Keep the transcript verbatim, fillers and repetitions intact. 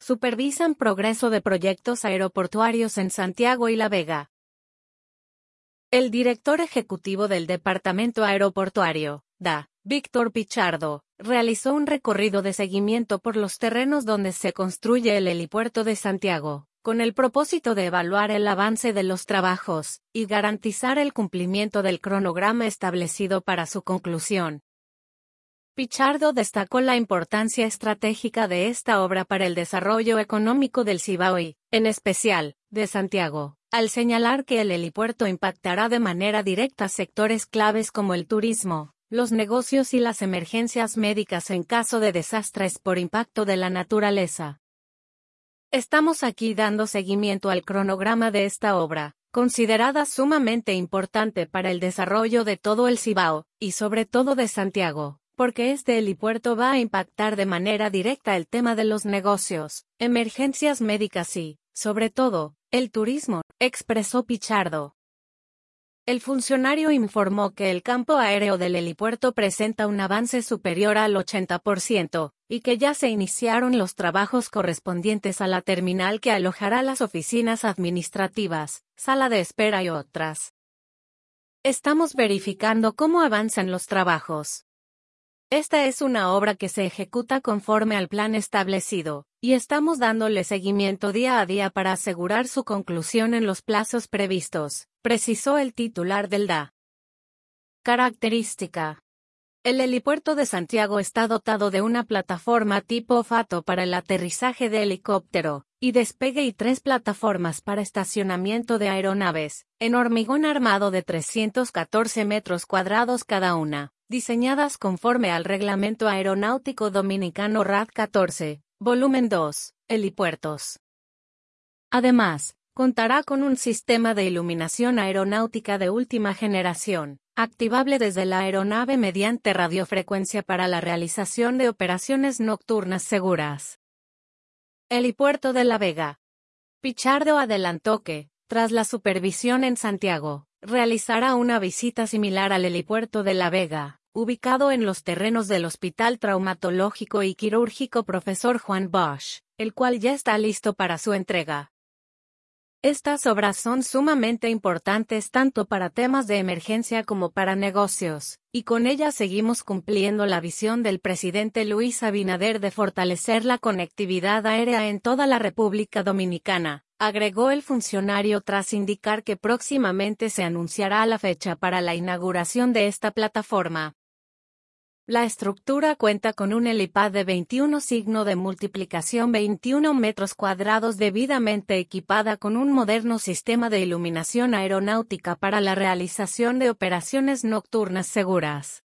supervisan progreso de proyectos aeroportuarios en Santiago y La Vega. El director ejecutivo del Departamento Aeroportuario, D A, Víctor Pichardo, realizó un recorrido de seguimiento por los terrenos donde se construye el helipuerto de Santiago, con el propósito de evaluar el avance de los trabajos y garantizar el cumplimiento del cronograma establecido para su conclusión. Pichardo destacó la importancia estratégica de esta obra para el desarrollo económico del Cibao y, en especial, de Santiago, al señalar que el helipuerto impactará de manera directa sectores claves como el turismo, los negocios y las emergencias médicas en caso de desastres por impacto de la naturaleza. Estamos aquí dando seguimiento al cronograma de esta obra, considerada sumamente importante para el desarrollo de todo el Cibao, y sobre todo de Santiago, porque este helipuerto va a impactar de manera directa el tema de los negocios, emergencias médicas y, sobre todo, el turismo, expresó Pichardo. El funcionario informó que el campo aéreo del helipuerto presenta un avance superior al ochenta por ciento, y que ya se iniciaron los trabajos correspondientes a la terminal que alojará las oficinas administrativas, sala de espera y otras. Estamos verificando cómo avanzan los trabajos. Esta es una obra que se ejecuta conforme al plan establecido, y estamos dándole seguimiento día a día para asegurar su conclusión en los plazos previstos, precisó el titular del D A. Característica. El helipuerto de Santiago está dotado de una plataforma tipo FATO para el aterrizaje de helicóptero, y despegue y tres plataformas para estacionamiento de aeronaves, en hormigón armado de trescientos catorce metros cuadrados cada una, diseñadas conforme al Reglamento Aeronáutico Dominicano R A D catorce, volumen dos, helipuertos. Además, contará con un sistema de iluminación aeronáutica de última generación, activable desde la aeronave mediante radiofrecuencia para la realización de operaciones nocturnas seguras. Helipuerto de La Vega. Pichardo adelantó que, tras la supervisión en Santiago, realizará una visita similar al helipuerto de La Vega, ubicado en los terrenos del Hospital Traumatológico y Quirúrgico Profesor Juan Bosch, el cual ya está listo para su entrega. Estas obras son sumamente importantes tanto para temas de emergencia como para negocios, y con ellas seguimos cumpliendo la visión del presidente Luis Abinader de fortalecer la conectividad aérea en toda la República Dominicana, agregó el funcionario tras indicar que próximamente se anunciará la fecha para la inauguración de esta plataforma. La estructura cuenta con un helipad de veintiuno signo de multiplicación veintiuno metros cuadrados debidamente equipada con un moderno sistema de iluminación aeronáutica para la realización de operaciones nocturnas seguras.